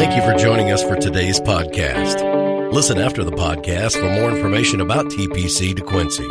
Thank you for joining us for today's podcast. Listen after the podcast for more information about TPC DeQuincy.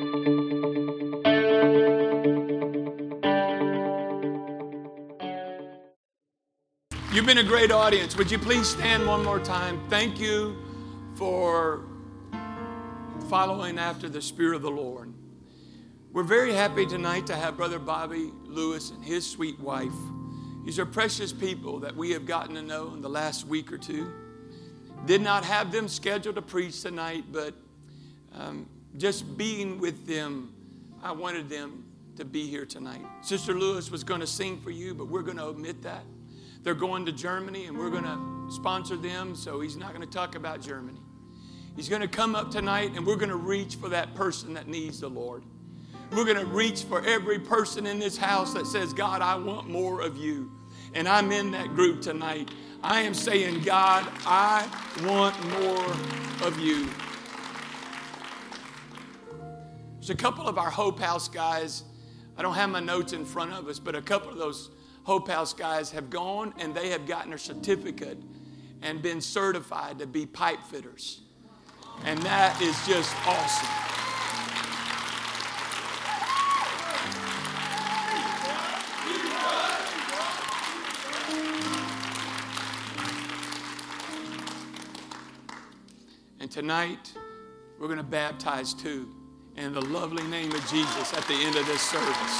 You've been a great audience. Would you please stand one more time? Thank you for following after the Spirit of the Lord. We're very happy tonight to have Brother Bobby Lewis and his sweet wife. These are precious people that we have gotten to know in the last week or two. Did not have them scheduled to preach tonight, but just being with them, I wanted them to be here tonight. Sister Lewis was going to sing for you, but we're going to omit that. They're going to Germany, and we're going to sponsor them, so he's not going to talk about Germany. He's going to come up tonight, and we're going to reach for that person that needs the Lord. We're going to reach for every person in this house that says, God, I want more of you. And I'm in that group tonight. I am saying, God, I want more of you. There's a couple of our Hope House guys. I don't have my notes in front of us, but a couple of those Hope House guys have gone and they have gotten a certificate and been certified to be pipe fitters. And that is just awesome. And tonight, we're going to baptize too in the lovely name of Jesus at the end of this service.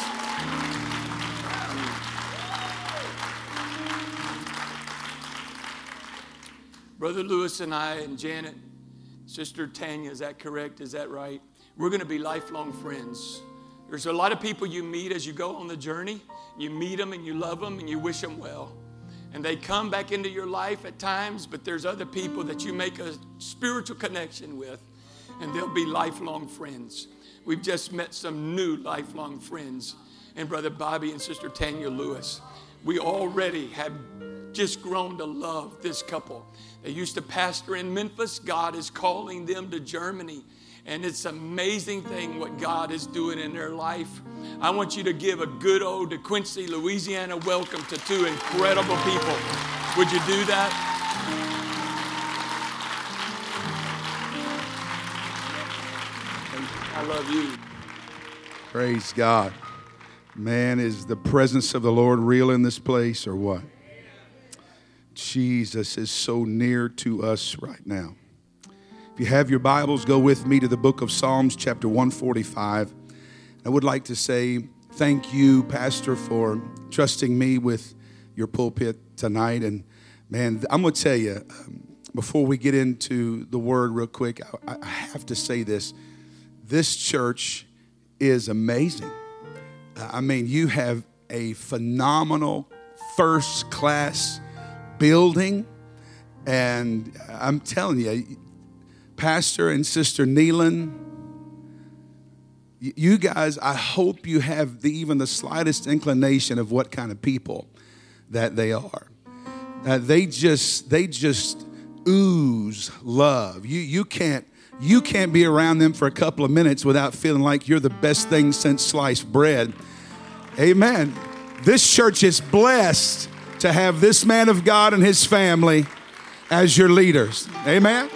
Brother Lewis and I and Janet, Sister Tanya, is that correct? Is that right? We're going to be lifelong friends. There's a lot of people you meet as you go on the journey. You meet them and you love them and you wish them well. And they come back into your life at times, but there's other people that you make a spiritual connection with, and they'll be lifelong friends. We've just met some new lifelong friends, and Brother Bobby and Sister Tanya Lewis. We already have just grown to love this couple. They used to pastor in Memphis. God is calling them to Germany. And it's an amazing thing what God is doing in their life. I want you to give a good old DeQuincy, Louisiana welcome to two incredible people. Would you do that? I love you. Praise God. Man, is the presence of the Lord real in this place or what? Jesus is so near to us right now. If you have your Bibles, go with me to the book of Psalms, chapter 145. I would like to say thank you, Pastor, for trusting me with your pulpit tonight. And man, I'm going to tell you, before we get into the word real quick, I have to say this. This church is amazing. I mean, you have a phenomenal first-class building. And I'm telling you, Pastor and Sister Neelan, you guys, I hope you have even the slightest inclination of what kind of people that they are. They just ooze love. You can't be around them for a couple of minutes without feeling like you're the best thing since sliced bread. Amen. This church is blessed to have this man of God and his family as your leaders. Amen.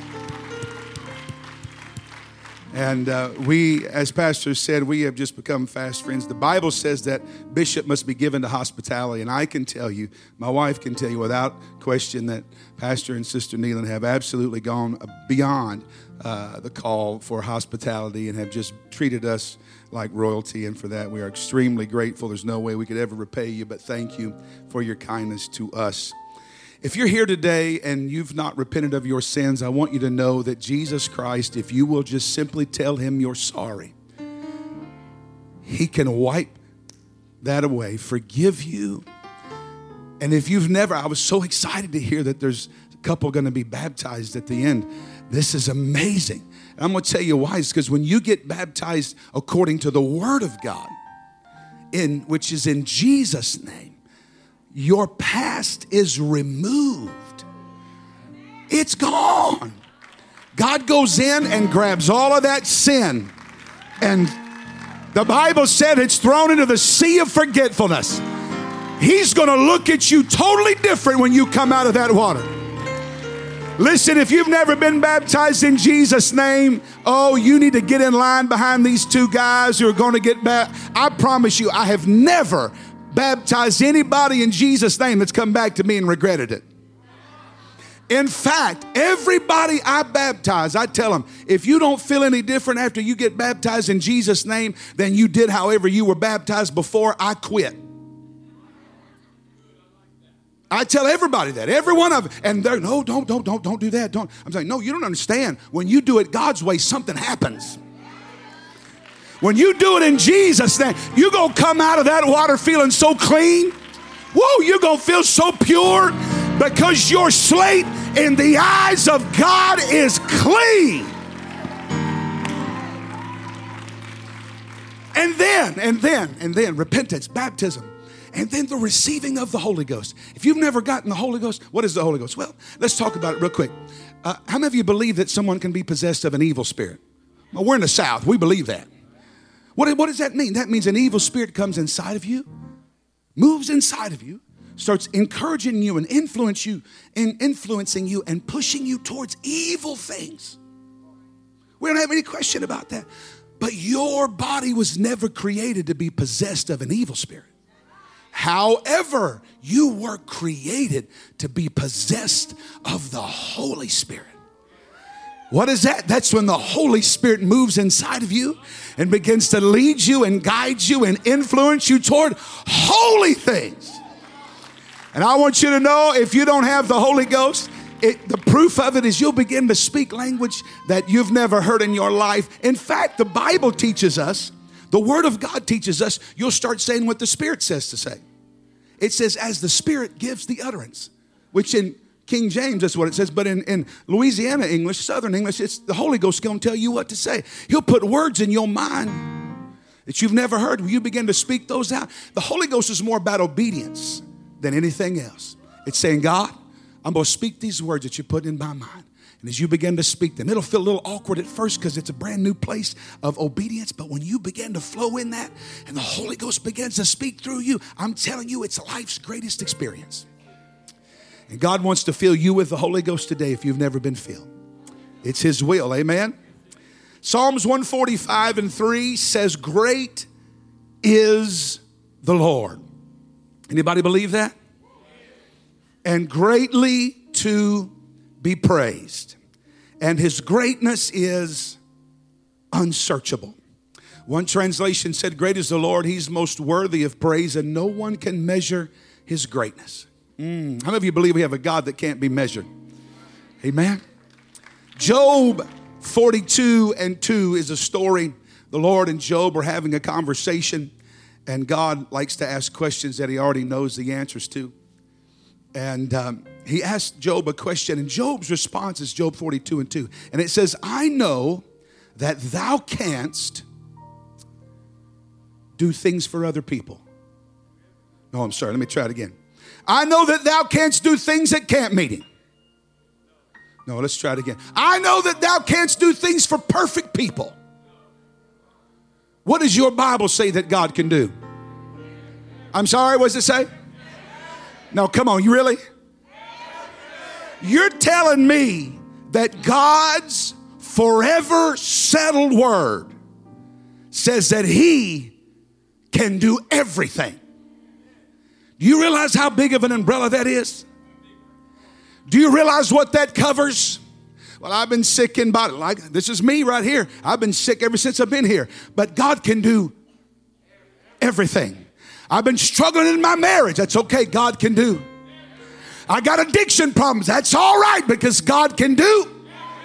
And we, as Pastor said, we have just become fast friends. The Bible says that bishop must be given to hospitality. And I can tell you, my wife can tell you without question that Pastor and Sister Neelan have absolutely gone beyond the call for hospitality and have just treated us like royalty. And for that, we are extremely grateful. There's no way we could ever repay you, but thank you for your kindness to us. If you're here today and you've not repented of your sins, I want you to know that Jesus Christ, if you will just simply tell him you're sorry, he can wipe that away, forgive you. And if you've never, I was so excited to hear that there's a couple going to be baptized at the end. This is amazing. And I'm going to tell you why. It's because when you get baptized according to the Word of God, which is in Jesus' name, your past is removed. It's gone. God goes in and grabs all of that sin, and the Bible said it's thrown into the sea of forgetfulness. He's going to look at you totally different when you come out of that water. Listen, if you've never been baptized in Jesus' name, oh, you need to get in line behind these two guys who are going to get baptized. I promise you, I have never baptized anybody in Jesus' name that's come back to me and regretted it. In fact, everybody I baptize, I tell them, if you don't feel any different after you get baptized in Jesus' name than you did however you were baptized before, I quit. I tell everybody that, every one of them, and they're, no, don't do that. Don't. I'm saying, no, you don't understand. When you do it God's way, something happens. When you do it in Jesus' name, you're going to come out of that water feeling so clean. Whoa, you're going to feel so pure because your slate in the eyes of God is clean. And then repentance, baptism. And then the receiving of the Holy Ghost. If you've never gotten the Holy Ghost, what is the Holy Ghost? Well, let's talk about it real quick. How many of you believe that someone can be possessed of an evil spirit? Well, we're in the South. We believe that. What does that mean? That means an evil spirit comes inside of you, moves inside of you, starts encouraging you and influencing you and pushing you towards evil things. We don't have any question about that. But your body was never created to be possessed of an evil spirit. However, you were created to be possessed of the Holy Spirit. What is that? That's when the Holy Spirit moves inside of you and begins to lead you and guide you and influence you toward holy things. And I want you to know, if you don't have the Holy Ghost, the proof of it is you'll begin to speak language that you've never heard in your life. In fact, the Bible teaches us, the Word of God teaches us, you'll start saying what the Spirit says to say. It says, as the Spirit gives the utterance, which in King James, that's what it says. But in Louisiana English, Southern English, it's the Holy Ghost going to tell you what to say. He'll put words in your mind that you've never heard. When you begin to speak those out, the Holy Ghost is more about obedience than anything else. It's saying, God, I'm going to speak these words that you put in my mind. And as you begin to speak them, it'll feel a little awkward at first because it's a brand new place of obedience. But when you begin to flow in that and the Holy Ghost begins to speak through you, I'm telling you, it's life's greatest experience. And God wants to fill you with the Holy Ghost today if you've never been filled. It's His will, amen? Psalms 145:3 says, great is the Lord. Anybody believe that? And greatly to be praised. And His greatness is unsearchable. One translation said, great is the Lord, He's most worthy of praise, and no one can measure His greatness. How many of you believe we have a God that can't be measured? Amen. Job 42:2 is a story. The Lord and Job are having a conversation, and God likes to ask questions that He already knows the answers to. And He asked Job a question, and Job's response is Job 42:2. And it says, I know that thou canst do things for other people. No, I'm sorry. Let me try it again. I know that thou canst do things at camp meeting. No, let's try it again. I know that thou canst do things for perfect people. What does your Bible say that God can do? I'm sorry, what does it say? No, come on, you really? You're telling me that God's forever settled word says that He can do everything. Do you realize how big of an umbrella that is? Do you realize what that covers? Well, I've been sick in body. Like, this is me right here. I've been sick ever since I've been here. But God can do everything. I've been struggling in my marriage. That's okay. God can do. I got addiction problems. That's all right because God can do.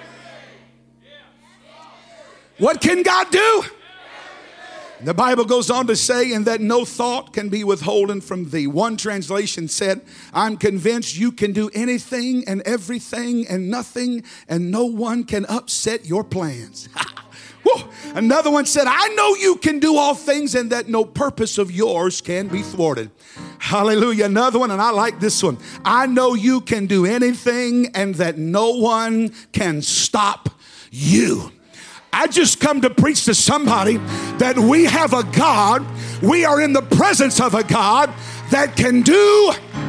What can God do? The Bible goes on to say, and that no thought can be withholden from thee. One translation said, I'm convinced you can do anything and everything and nothing, and no one can upset your plans. Another one said, I know you can do all things and that no purpose of yours can be thwarted. Hallelujah. Another one, and I like this one. I know you can do anything and that no one can stop you. I just come to preach to somebody that we have a God, we are in the presence of a God that can do.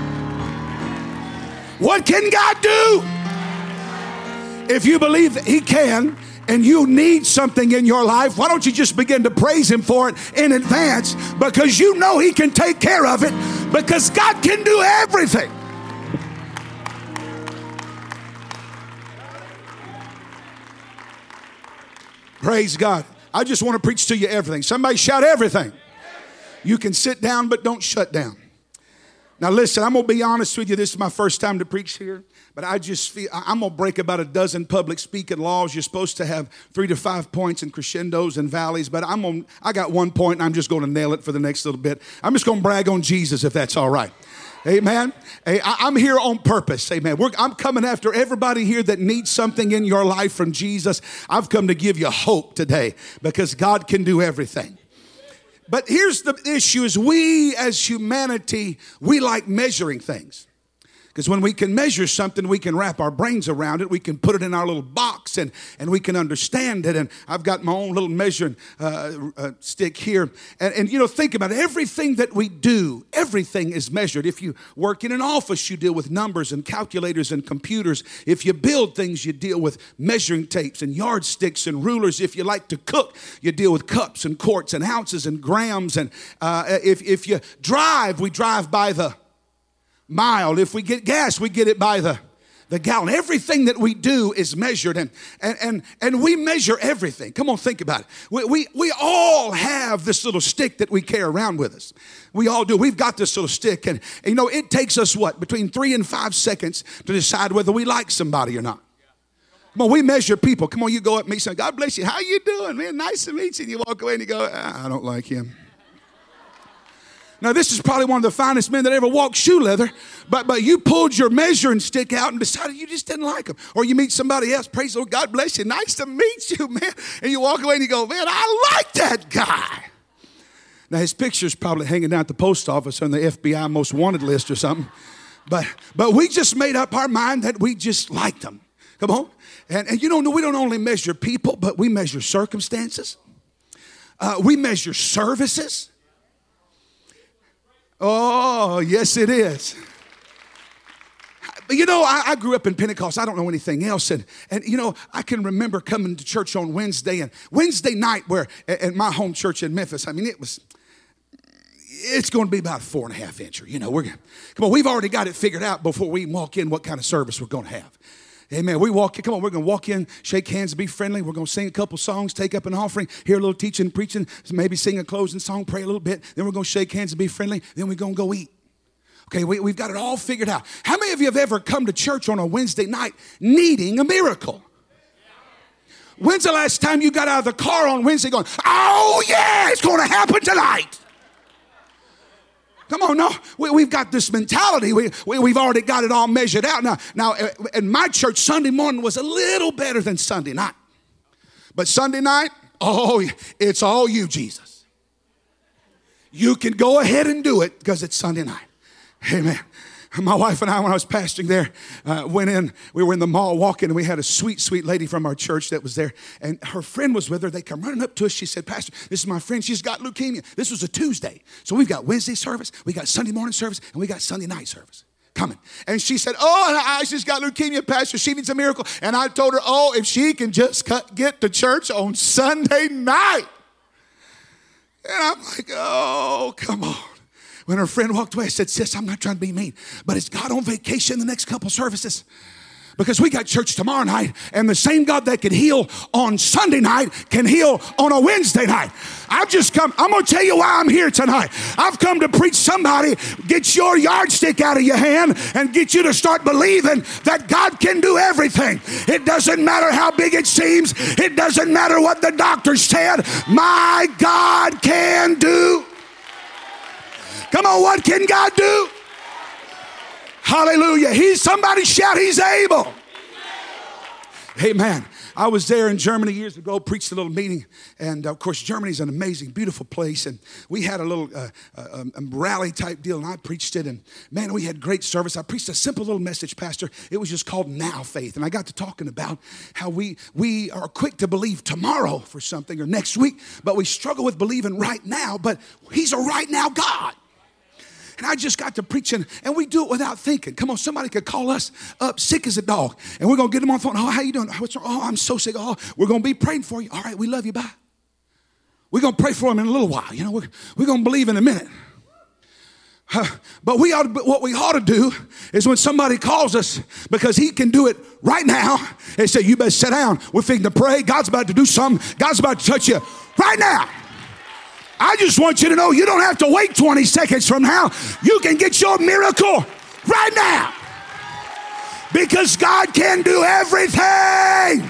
What can God do? If you believe that He can, and you need something in your life, why don't you just begin to praise Him for it in advance, because you know He can take care of it, because God can do everything. Praise God. I just want to preach to you everything. Somebody shout everything. You can sit down, but don't shut down. Now listen, I'm going to be honest with you. This is my first time to preach here, but I just feel I'm going to break about a dozen public speaking laws. You're supposed to have 3 to 5 points and crescendos and valleys, but I got 1 point and I'm just going to nail it for the next little bit. I'm just going to brag on Jesus, if that's all right. Amen. Hey, I'm here on purpose. Amen. I'm coming after everybody here that needs something in your life from Jesus. I've come to give you hope today, because God can do everything. But here's the issue: is we as humanity, we like measuring things. Because when we can measure something, we can wrap our brains around it. We can put it in our little box and we can understand it. And I've got my own little measuring stick here. And you know, think about it. Everything that we do, everything is measured. If you work in an office, you deal with numbers and calculators and computers. If you build things, you deal with measuring tapes and yardsticks and rulers. If you like to cook, you deal with cups and quarts and ounces and grams. And if you drive, we drive by the mile. If we get gas, we get it by the gallon. Everything that we do is measured, and we measure everything. Come on, think about it. We all have this little stick that we carry around with us. We all do. We've got this little stick, and you know, it takes us what, between 3 and 5 seconds to decide whether we like somebody or not. Come on, we measure people. Come on, you go up and meet somebody. God bless you. How you doing, man? Nice to meet you. And you walk away and you go, I don't like him. Now, this is probably one of the finest men that ever walked shoe leather, but you pulled your measuring stick out and decided you just didn't like him. Or you meet somebody else, praise the Lord, God bless you, nice to meet you, man. And you walk away and you go, man, I like that guy. Now, his picture's probably hanging down at the post office on the FBI most wanted list or something. But we just made up our mind that we just liked them. Come on. And you know, we don't only measure people, but we measure circumstances. We measure services. Oh, yes, it is. But you know, I grew up in Pentecost. I don't know anything else. And you know, I can remember coming to church on Wednesday, and Wednesday night where at my home church in Memphis, I mean, it's going to be about a 4.5 incher. You know, come on, we've already got it figured out before we walk in what kind of service we're going to have. Amen. We walk in, come on, we're going to walk in, shake hands, be friendly. We're going to sing a couple songs, take up an offering, hear a little teaching, preaching, maybe sing a closing song, pray a little bit. Then we're going to shake hands and be friendly. Then we're going to go eat. Okay, we've got it all figured out. How many of you have ever come to church on a Wednesday night needing a miracle? When's the last time you got out of the car on Wednesday going, oh yeah, it's going to happen tonight? Come on, no, we've got this mentality. We've already got it all measured out. Now, in my church, Sunday morning was a little better than Sunday night. But Sunday night, oh, it's all you, Jesus. You can go ahead and do it because it's Sunday night. Amen. My wife and I, when I was pastoring there, went in. We were in the mall walking, and we had a sweet, sweet lady from our church that was there. And her friend was with her. They come running up to us. She said, Pastor, this is my friend. She's got leukemia. This was a Tuesday. So we've got Wednesday service, we got Sunday morning service, and we got Sunday night service coming. And she said, oh, she's got leukemia, Pastor. She needs a miracle. And I told her, oh, if she can just get to church on Sunday night. And I'm like, oh, come on. When her friend walked away, I said, sis, I'm not trying to be mean, but is God on vacation the next couple services? Because we got church tomorrow night, and the same God that can heal on Sunday night can heal on a Wednesday night. I'm going to tell you why I'm here tonight. I've come to preach somebody, get your yardstick out of your hand and get you to start believing that God can do everything. It doesn't matter how big it seems. It doesn't matter what the doctor said. My God can do. Come on, what can God do? Hallelujah. Somebody shout, he's able. Amen. I was there in Germany years ago, preached a little meeting. And of course, Germany's an amazing, beautiful place. And we had a little rally type deal, and I preached it. And man, we had great service. I preached a simple little message, Pastor. It was just called Now Faith. And I got to talking about how we are quick to believe tomorrow for something or next week, but we struggle with believing right now. But he's a right now God. And I just got to preaching, and we do it without thinking. Come on, somebody could call us up sick as a dog, and we're going to get them on the phone. Oh, how you doing? What's wrong? Oh, I'm so sick. Oh, we're going to be praying for you. All right, we love you. Bye. We're going to pray for them in a little while. We're going to believe in a minute. But what we ought to do is when somebody calls us, because he can do it right now, they say, you better sit down. We're fixing to pray. God's about to do something. God's about to touch you right now. I just want you to know you don't have to wait 20 seconds from now. You can get your miracle right now. Because God can do everything.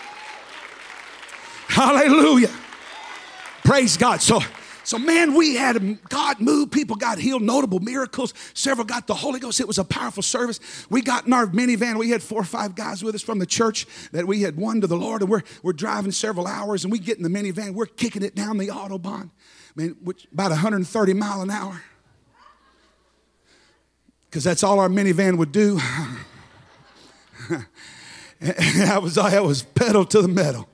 Hallelujah. Praise God. So man, we had God move. People got healed, notable miracles. Several got the Holy Ghost. It was a powerful service. We got in our minivan. We had 4 or 5 guys with us from the church that we had won to the Lord. And we're driving several hours, and we get in the minivan. We're kicking it down the Autobahn, which about 130 mile an hour. Because that's all our minivan would do. And I was pedal to the metal.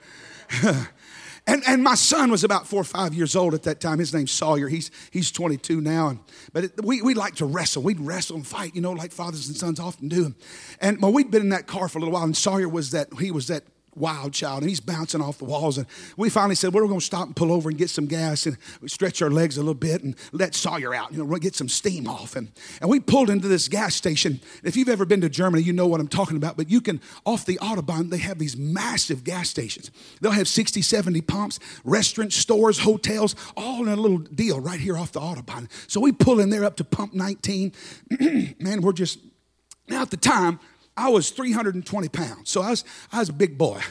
And my son was about 4 or 5 years old at that time. His name's Sawyer. He's 22 now. But we like to wrestle. We'd wrestle and fight, like fathers and sons often do. And we'd been in that car for a little while, and Sawyer was that wild child, and he's bouncing off the walls. And we finally said, we're going to stop and pull over and get some gas, and we stretch our legs a little bit and let Sawyer out, we'll get some steam off. And we pulled into this gas station. If you've ever been to Germany, you know what I'm talking about. But you can, off the Autobahn, they have these massive gas stations. They'll have 60, 70 pumps, restaurants, stores, hotels, all in a little deal right here off the Autobahn. So we pull in there up to pump 19. Man, now at the time, I was 320 pounds, so I was a big boy.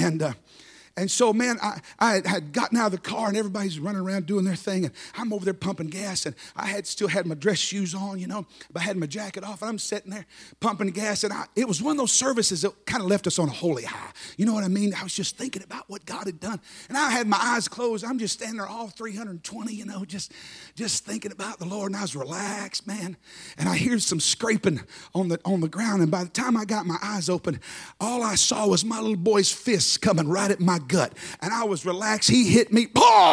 And so, man, I had gotten out of the car, and everybody's running around doing their thing, and I'm over there pumping gas, and I still had my dress shoes on, but I had my jacket off, and I'm sitting there pumping gas, and it was one of those services that kind of left us on a holy high. You know what I mean? I was just thinking about what God had done, and I had my eyes closed. I'm just standing there all 320, just thinking about the Lord, and I was relaxed, man, and I hear some scraping on the ground, and by the time I got my eyes open, all I saw was my little boy's fists coming right at my gut, and I was relaxed. He hit me,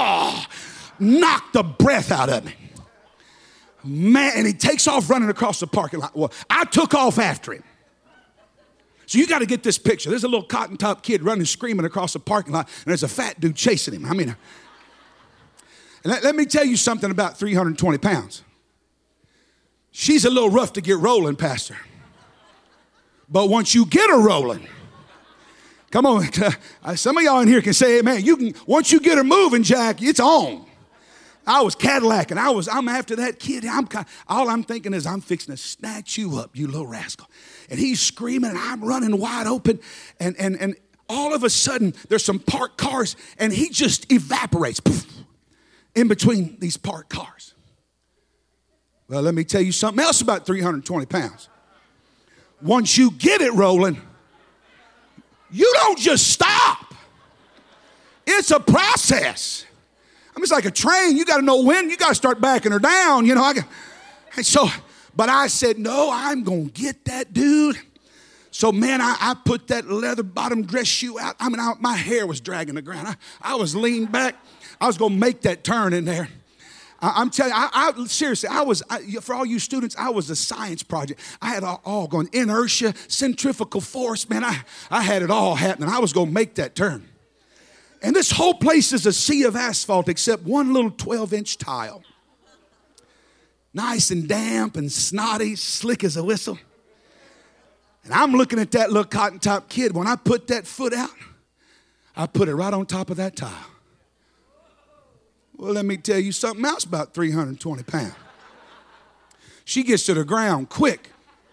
knocked the breath out of me, man, and he takes off running across the parking lot. Well, I took off after him. So you got to get this picture. There's a little cotton top kid running, screaming across the parking lot, and there's a fat dude chasing him. And let me tell you something about 320 pounds. She's a little rough to get rolling, Pastor. But once you get her rolling, come on, some of y'all in here can say amen. Once you get her moving, Jack, it's on. I was Cadillac, and I'm after that kid. All I'm thinking is I'm fixing to snatch you up, you little rascal. And he's screaming, and I'm running wide open. And all of a sudden, there's some parked cars, and he just evaporates in between these parked cars. Well, let me tell you something else about 320 pounds. Once you get it rolling, you don't just stop. It's a process. It's like a train. You got to know when. You got to start backing her down. But I said, no, I'm going to get that dude. So, man, I put that leather bottom dress shoe out. My hair was dragging the ground. I was leaned back. I was going to make that turn in there. I'm telling you, seriously, for all you students, I was a science project. I had all going, inertia, centrifugal force, man, I had it all happening. I was going to make that turn. And this whole place is a sea of asphalt except one little 12-inch tile. Nice and damp and snotty, slick as a whistle. And I'm looking at that little cotton top kid. When I put that foot out, I put it right on top of that tile. Well, let me tell you something else about 320 pounds. She gets to the ground quick.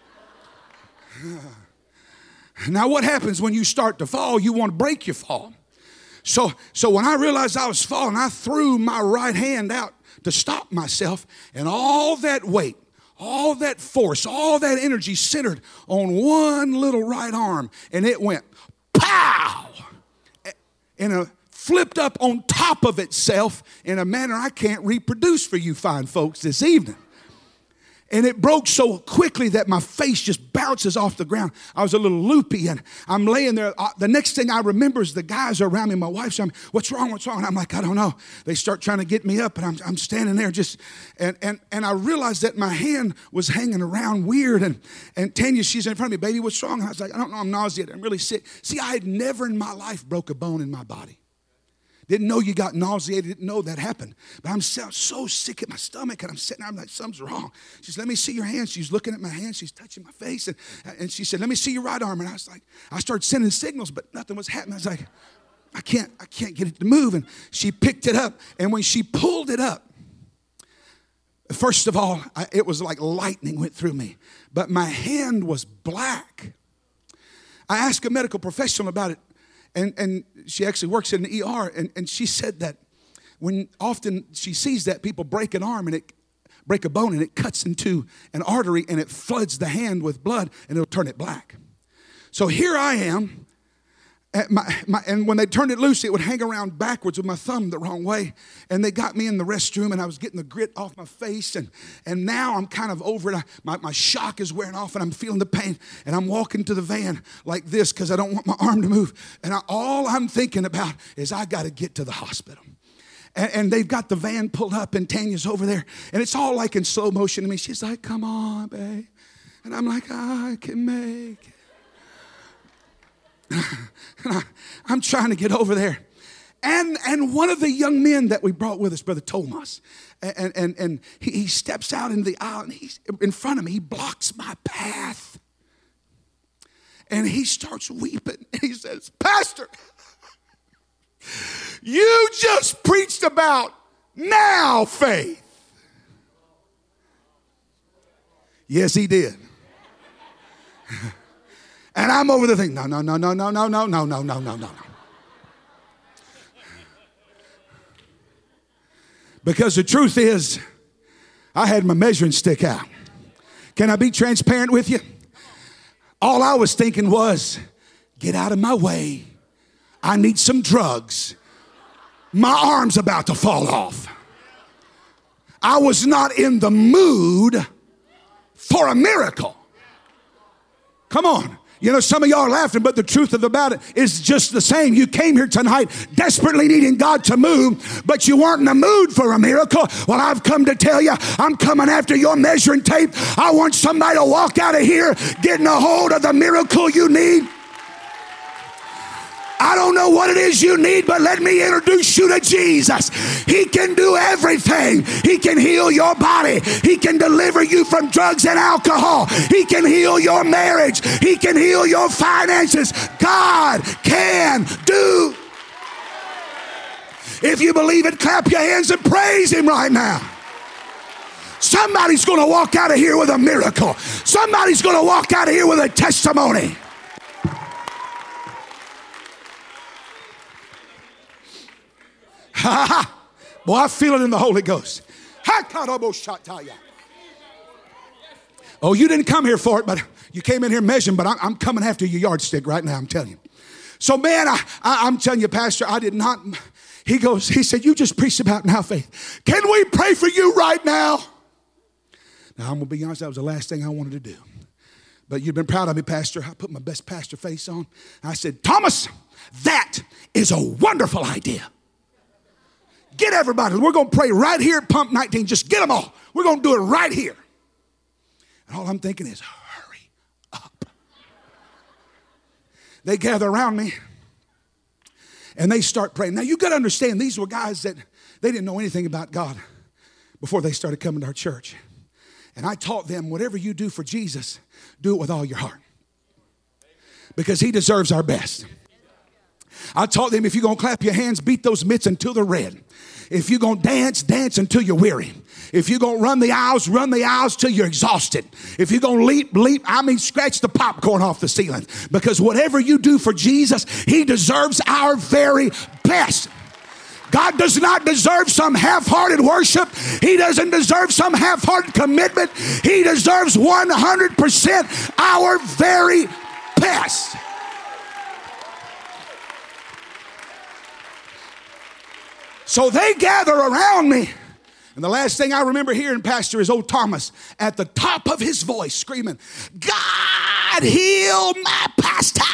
Now, what happens when you start to fall? You want to break your fall. So when I realized I was falling, I threw my right hand out to stop myself, and all that weight, all that force, all that energy centered on one little right arm, and it went pow! Flipped up on top of itself in a manner I can't reproduce for you fine folks this evening. And it broke so quickly that my face just bounces off the ground. I was a little loopy, and I'm laying there. The next thing I remember is the guys are around me. My wife's around me. What's wrong? What's wrong? And I'm like, I don't know. They start trying to get me up, and I'm standing there just, and I realized that my hand was hanging around weird. And Tanya, she's in front of me. Baby, what's wrong? And I was like, I don't know. I'm nauseated. I'm really sick. See, I had never in my life broke a bone in my body. Didn't know you got nauseated. Didn't know that happened. But I'm so sick at my stomach, and I'm sitting there. I'm like, something's wrong. She said, let me see your hand. She's looking at my hand. She's touching my face. And she said, let me see your right arm. And I was like, I started sending signals, but nothing was happening. I was like, I can't get it to move. And she picked it up. And when she pulled it up, first of all, it was like lightning went through me. But my hand was black. I asked a medical professional about it. And she actually works in the ER, and she said that when often she sees that people break an arm and break a bone and it cuts into an artery and it floods the hand with blood and it'll turn it black. So here I am, and when they turned it loose, it would hang around backwards with my thumb the wrong way. And they got me in the restroom, and I was getting the grit off my face. And now I'm kind of over it. My shock is wearing off, and I'm feeling the pain. And I'm walking to the van like this because I don't want my arm to move. And all I'm thinking about is I got to get to the hospital. And they've got the van pulled up, and Tanya's over there. And it's all like in slow motion to me. She's like, come on, babe. And I'm like, I can make it. I'm trying to get over there. And one of the young men that we brought with us, Brother Tomas, and he steps out into the aisle, and he's in front of me. He blocks my path. And he starts weeping. And he says, Pastor, you just preached about now faith. Yes, he did. And I'm over the thing. No. Because the truth is, I had my measuring stick out. Can I be transparent with you? All I was thinking was, get out of my way. I need some drugs. My arm's about to fall off. I was not in the mood for a miracle. Come on. You know, some of y'all are laughing, but the truth of the matter is just the same. You came here tonight desperately needing God to move, but you weren't in the mood for a miracle. Well, I've come to tell you, I'm coming after your measuring tape. I want somebody to walk out of here getting a hold of the miracle you need. I don't know what it is you need, but let me introduce you to Jesus. He can do everything. He can heal your body. He can deliver you from drugs and alcohol. He can heal your marriage. He can heal your finances. God can do. If you believe it, clap your hands and praise Him right now. Somebody's going to walk out of here with a miracle. Somebody's going to walk out of here with a testimony. Ha ha! Boy, I feel it in the Holy Ghost. Oh, you didn't come here for it, but you came in here measuring, but I'm coming after your yardstick right now, I'm telling you. So, man, I'm telling you, Pastor, I did not. He said, you just preached about now faith. Can we pray for you right now? Now, I'm going to be honest, that was the last thing I wanted to do. But you've been proud of me, Pastor. I put my best pastor face on. I said, Thomas, that is a wonderful idea. Get everybody. We're going to pray right here at Pump 19. Just get them all. We're going to do it right here. And all I'm thinking is, hurry up. They gather around me, and they start praying. Now, you got to understand, these were guys that they didn't know anything about God before they started coming to our church. And I taught them, whatever you do for Jesus, do it with all your heart. Because He deserves our best. I taught them, if you're going to clap your hands, beat those mitts until they're red. If you're going to dance, dance until you're weary. If you're going to run the aisles till you're exhausted. If you're going to leap, scratch the popcorn off the ceiling. Because whatever you do for Jesus, He deserves our very best. God does not deserve some half-hearted worship. He doesn't deserve some half-hearted commitment. He deserves 100% our very best. So they gather around me, And the last thing I remember hearing, Pastor, is old Thomas at the top of his voice screaming, God heal my pastor.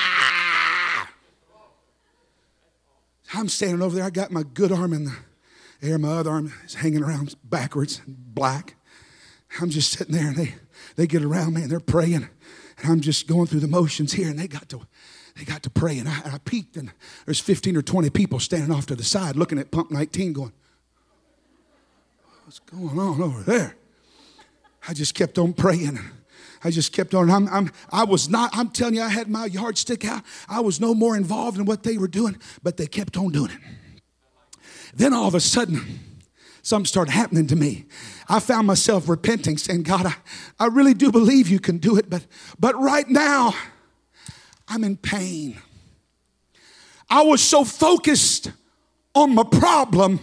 I'm standing over there. I got my good arm in the air. My other arm is hanging around backwards, black. I'm just sitting there, and they get around me, and they're praying. And I'm just going through the motions here, and they got to pray. And I peeked, and there's 15 or 20 people standing off to the side looking at Pump 19 going, what's going on over there? I just kept on praying. I just kept on. I'm telling you, I had my yardstick out. I was no more involved in what they were doing, but they kept on doing it. Then all of a sudden, something started happening to me. I found myself repenting, saying, God, I really do believe you can do it, but right now, I'm in pain. I was so focused on my problem,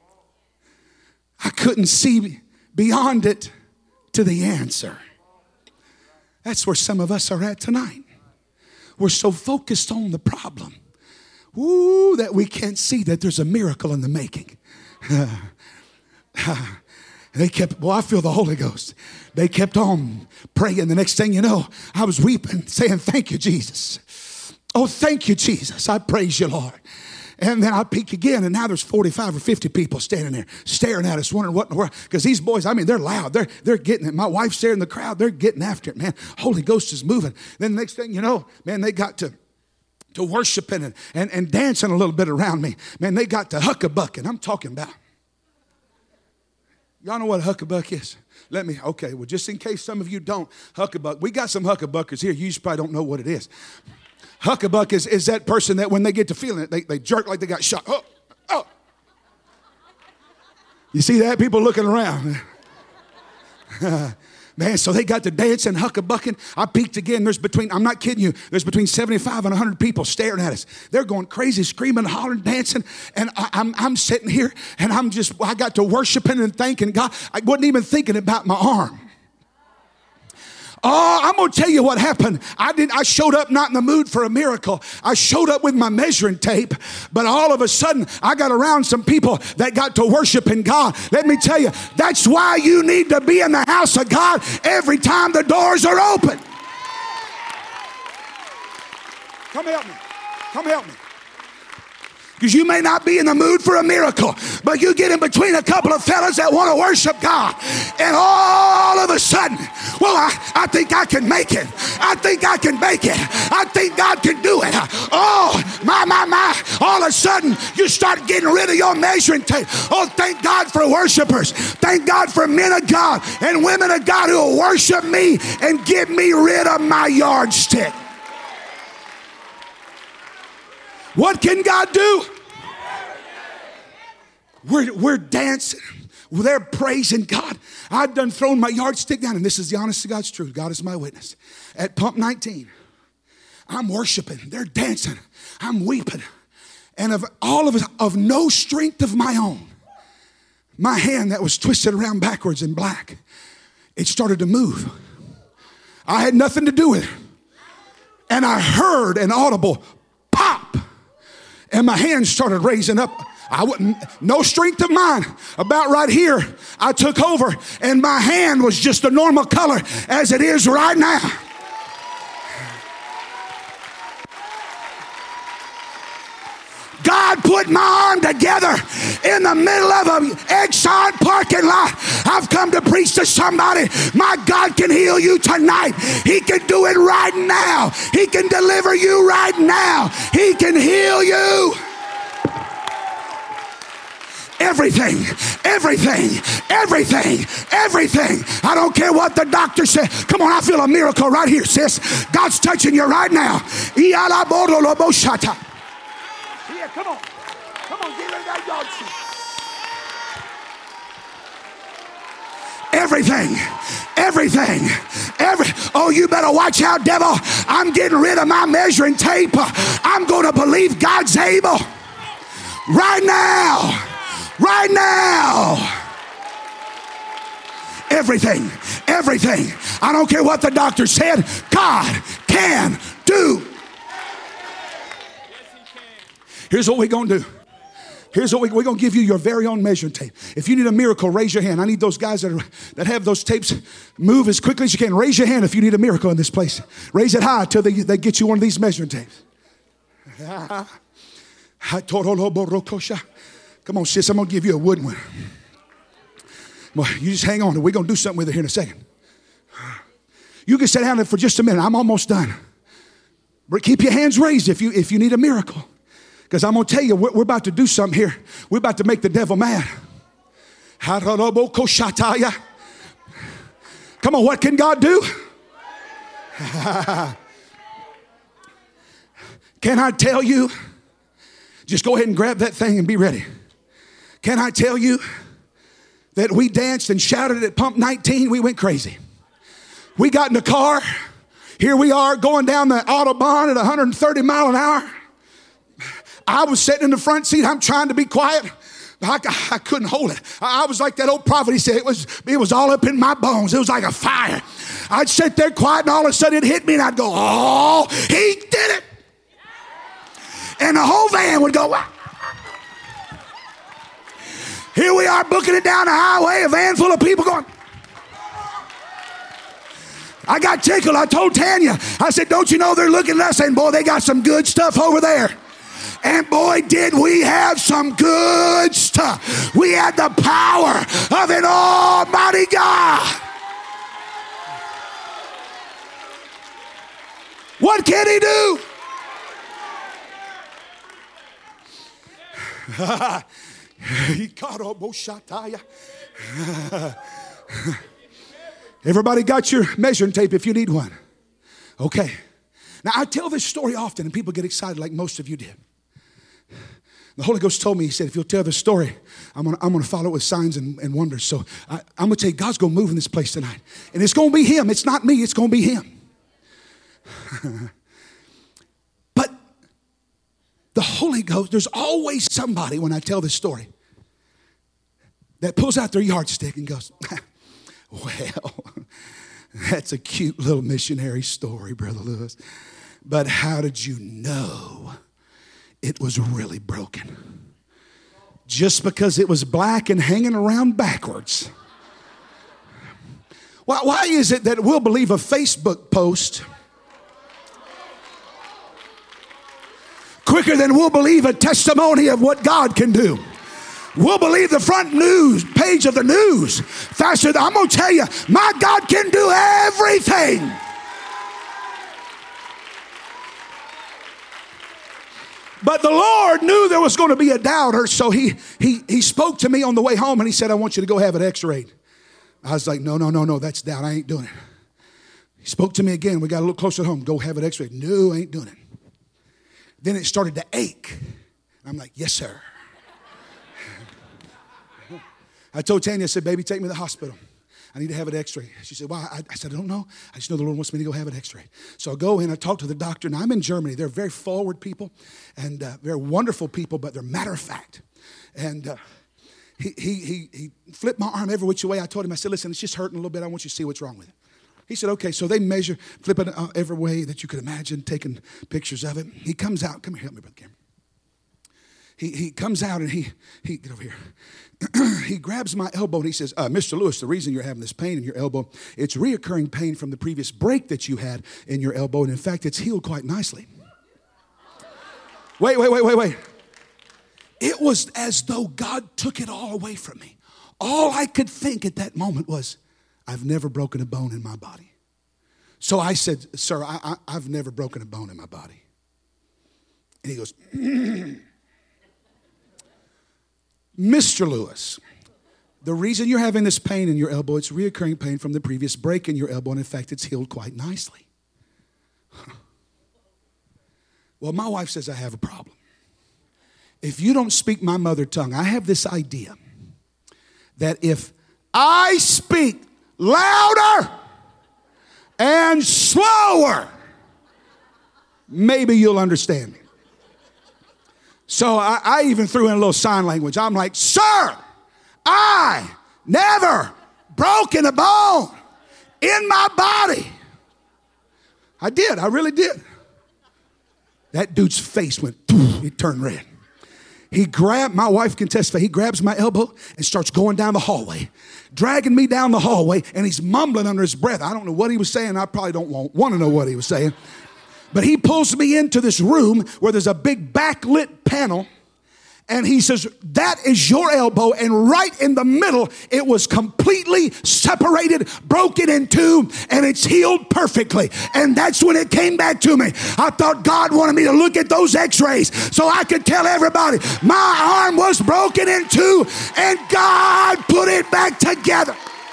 I couldn't see beyond it to the answer. That's where some of us are at tonight. We're so focused on the problem, that we can't see that there's a miracle in the making. They kept, I feel the Holy Ghost. They kept on praying. The next thing you know, I was weeping, saying, thank you, Jesus. Oh, thank you, Jesus. I praise you, Lord. And then I peek again, and now there's 45 or 50 people standing there staring at us, wondering what in the world. Because these boys, they're loud. They're getting it. My wife's there in the crowd. They're getting after it, man. Holy Ghost is moving. Then the next thing you know, man, they got to worshiping and dancing a little bit around me. Man, they got to huckabucking. I'm talking about. Y'all know what a huckabuck is? Okay, well, just in case some of you don't, huckabuck. We got some huckabuckers here. You just probably don't know what it is. Huckabuck is that person that when they get to feeling it, they jerk like they got shot. Oh. You see that? People looking around. Man, so they got to dancing, huckabucking. I peeked again. I'm not kidding you, there's between 75 and 100 people staring at us. They're going crazy, screaming, hollering, dancing. And I'm sitting here, and I got to worshiping and thanking God. I wasn't even thinking about my arm. Oh, I'm going to tell you what happened. I showed up not in the mood for a miracle. I showed up with my measuring tape, but all of a sudden I got around some people that got to worshiping God. Let me tell you, that's why you need to be in the house of God every time the doors are open. Come help me. Come help me. Because you may not be in the mood for a miracle, but you get in between a couple of fellas that want to worship God, and all of a sudden, I think I can make it. I think I can make it. I think God can do it. Oh, my. All of a sudden, you start getting rid of your measuring tape. Oh, thank God for worshipers. Thank God for men of God and women of God who will worship me and get me rid of my yardstick. What can God do? We're dancing. They're praising God. I've done thrown my yardstick down, and this is the honest to God's truth. God is my witness. At Pump 19, I'm worshiping. They're dancing. I'm weeping. And of no strength of my own, my hand that was twisted around backwards in black, it started to move. I had nothing to do with it. And I heard an audible pop. And my hands started raising up. No strength of mine. About right here, I took over, and my hand was just a normal color as it is right now. God put my arm together in the middle of an Exxon parking lot. I've come to preach to somebody. My God can heal you tonight. He can do it right now. He can deliver you right now. He can heal you. Everything. I don't care what the doctor said. Come on, I feel a miracle right here, sis. God's touching you right now. Yeah, come on. Come on, get rid of that yardstick. Oh, you better watch out, devil. I'm getting rid of my measuring tape. I'm going to believe God's able. Right now. Everything. I don't care what the doctor said. God can do. Here's what we're going to do. Here's what we're going to give you your very own measuring tape. If you need a miracle, raise your hand. I need those guys that have those tapes move as quickly as you can. Raise your hand if you need a miracle in this place. Raise it high till they get you one of these measuring tapes. Come on, sis, I'm going to give you a wooden one. Well, you just hang on. We're going to do something with it here in a second. You can sit down there for just a minute. I'm almost done. But keep your hands raised if you need a miracle. Because I'm going to tell you, we're about to do something here. We're about to make the devil mad. Come on, what can God do? Can I tell you? Just go ahead and grab that thing and be ready. Can I tell you that we danced and shouted at Pump 19? We went crazy. We got in the car. Here we are going down the Autobahn at 130 miles an hour. I was sitting in the front seat. I'm trying to be quiet. I couldn't hold it. I was like that old prophet. He said it was all up in my bones. It was like a fire. I'd sit there quiet and all of a sudden it hit me and I'd go, oh, he did it. And the whole van would go, ah. Here we are booking it down the highway, a van full of people going. I got tickled. I told Tanya, I said, don't you know they're looking at us and boy, they got some good stuff over there. And boy, did we have some good stuff. We had the power of an almighty God. What can he do? Everybody got your measuring tape if you need one. Okay. Now, I tell this story often and people get excited like most of you did. The Holy Ghost told me, he said, if you'll tell the story, I'm gonna follow it with signs and wonders. So I'm going to tell you, God's going to move in this place tonight. And it's going to be him. It's not me. It's going to be him. But the Holy Ghost, there's always somebody when I tell this story that pulls out their yardstick and goes, well, that's a cute little missionary story, Brother Lewis. But how did you know it was really broken? Just because it was black and hanging around backwards. Why is it that we'll believe a Facebook post quicker than we'll believe a testimony of what God can do? We'll believe the front news page of the news faster than I'm going to tell you, my God can do everything. But the Lord knew there was going to be a doubter, so he spoke to me on the way home and he said, I want you to go have it x-rayed. I was like, no, that's doubt. I ain't doing it. He spoke to me again. We got a little closer at home. Go have it x-rayed. No, I ain't doing it. Then it started to ache. I'm like, yes, sir. I told Tanya, I said, baby, take me to the hospital. I need to have it x-rayed. She said, why? I said, I don't know. I just know the Lord wants me to go have it x-rayed. So I go in, I talk to the doctor. Now, I'm in Germany. They're very forward people and very wonderful people, but they're matter of fact. And he flipped my arm every which way. I told him, I said, listen, it's just hurting a little bit. I want you to see what's wrong with it. He said, okay. So they measure, flip it every way that you could imagine, taking pictures of it. He comes out. Come here, help me, Brother Cameron. He comes out and he get over here. He grabs my elbow and he says, Mr. Lewis, the reason you're having this pain in your elbow, it's reoccurring pain from the previous break that you had in your elbow. And in fact, it's healed quite nicely. Wait. It was as though God took it all away from me. All I could think at that moment was, I've never broken a bone in my body. So I said, sir, I've never broken a bone in my body. And he goes, Mr. Lewis, the reason you're having this pain in your elbow, it's reoccurring pain from the previous break in your elbow, and in fact, it's healed quite nicely. Well, my wife says I have a problem. If you don't speak my mother tongue, I have this idea that if I speak louder and slower, maybe you'll understand me. So I even threw in a little sign language. I'm like, sir, I never broken a bone in my body. I did. I really did. That dude's face went, it turned red. My wife can testify, he grabs my elbow and starts going down the hallway, dragging me down the hallway, and he's mumbling under his breath. I don't know what he was saying. I probably don't want to know what he was saying. But he pulls me into this room where there's a big backlit panel, and he says, that is your elbow. And right in the middle, it was completely separated, broken in two, and it's healed perfectly. And that's when it came back to me. I thought God wanted me to look at those x-rays so I could tell everybody my arm was broken in two, and God put it back together.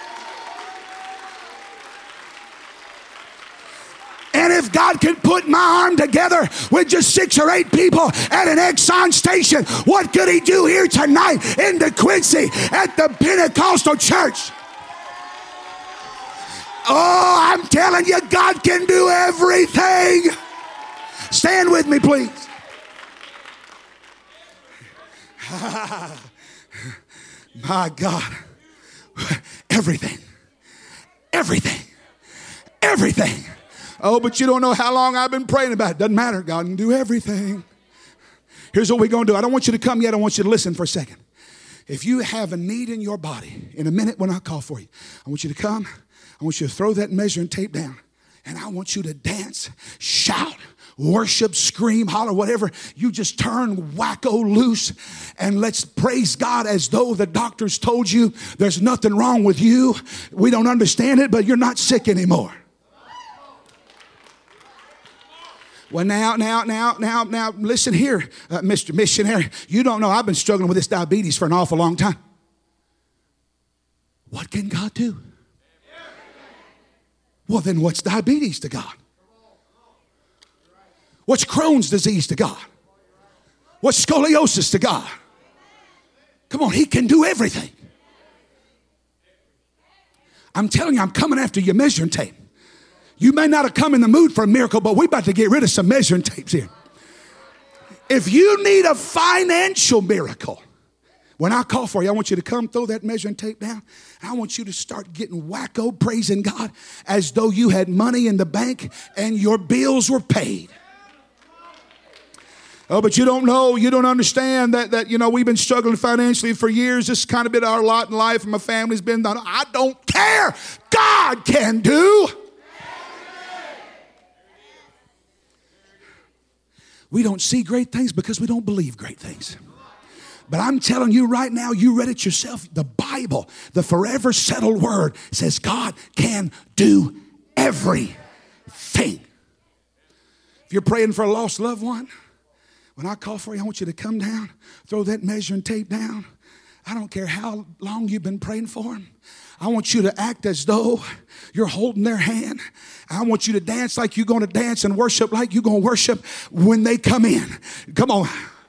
And if God can put my arm together with just 6 or 8 people at an Exxon station, what could he do here tonight in DeQuincy at the Pentecostal church? Oh, I'm telling you, God can do everything. Stand with me, please. My God. Everything. Oh, but you don't know how long I've been praying about it. Doesn't matter. God can do everything. Here's what we're going to do. I don't want you to come yet. I want you to listen for a second. If you have a need in your body, in a minute when I call for you, I want you to come. I want you to throw that measuring tape down. And I want you to dance, shout, worship, scream, holler, whatever. You just turn wacko loose and let's praise God as though the doctors told you there's nothing wrong with you. We don't understand it, but you're not sick anymore. Well, now, listen here, Mr. Missionary. You don't know I've been struggling with this diabetes for an awful long time. What can God do? Well, then what's diabetes to God? What's Crohn's disease to God? What's scoliosis to God? Come on, he can do everything. I'm telling you, I'm coming after your measuring tape. You may not have come in the mood for a miracle, but we're about to get rid of some measuring tapes here. If you need a financial miracle, when I call for you, I want you to come throw that measuring tape down. And I want you to start getting wacko, praising God as though you had money in the bank and your bills were paid. Oh, but you don't know, you don't understand that we've been struggling financially for years. This has kind of been our lot in life, and my family's been done. I don't care. God can do. We don't see great things because we don't believe great things. But I'm telling you right now, you read it yourself. The Bible, the forever settled word, says God can do everything. If you're praying for a lost loved one, when I call for you, I want you to come down, throw that measuring tape down. I don't care how long you've been praying for them. I want you to act as though you're holding their hand. I want you to dance like you're going to dance and worship like you're going to worship when they come in. Come on.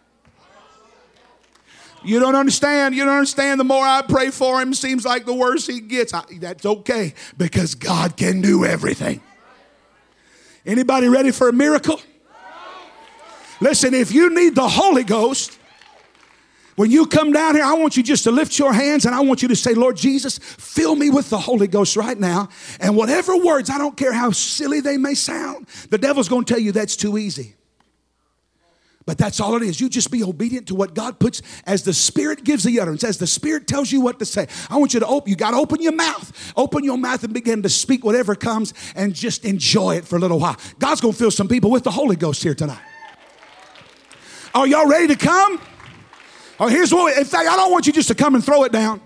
You don't understand. You don't understand. The more I pray for him, seems like the worse he gets. That's okay because God can do everything. Anybody ready for a miracle? Listen, if you need the Holy Ghost, when you come down here, I want you just to lift your hands and I want you to say, Lord Jesus, fill me with the Holy Ghost right now. And whatever words, I don't care how silly they may sound, the devil's going to tell you that's too easy. But that's all it is. You just be obedient to what God puts as the Spirit gives the utterance, as the Spirit tells you what to say. I want you to you got to open your mouth. Open your mouth and begin to speak whatever comes and just enjoy it for a little while. God's going to fill some people with the Holy Ghost here tonight. Are y'all ready to come? Oh, here's what, in fact, I don't want you just to come and throw it down.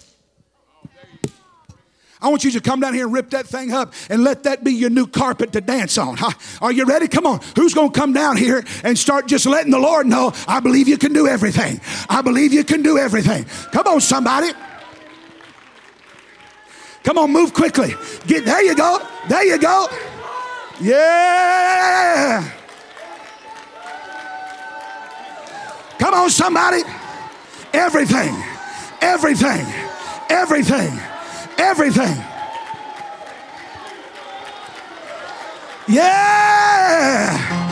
I want you to come down here and rip that thing up and let that be your new carpet to dance on. Huh? Are you ready? Come on. Who's going to come down here and start just letting the Lord know, I believe you can do everything. I believe you can do everything. Come on, somebody. Come on, move quickly. There you go. There you go. Yeah. Come on, somebody. Everything. Everything. Everything. Everything. Yeah.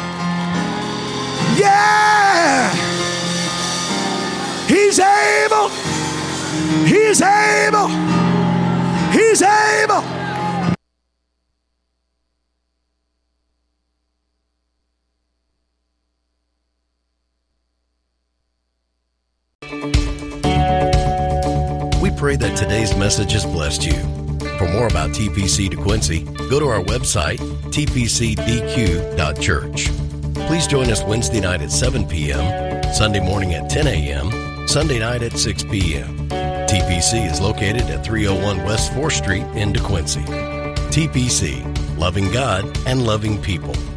Yeah. He's able. He's able. He's able. pray that today's message has blessed you. For more about TPC DeQuincy, go to our website, tpcdq.church. Please join us Wednesday night at 7 p.m., Sunday morning at 10 a.m., Sunday night at 6 p.m. TPC is located at 301 West 4th Street in DeQuincy. TPC, loving God and loving people.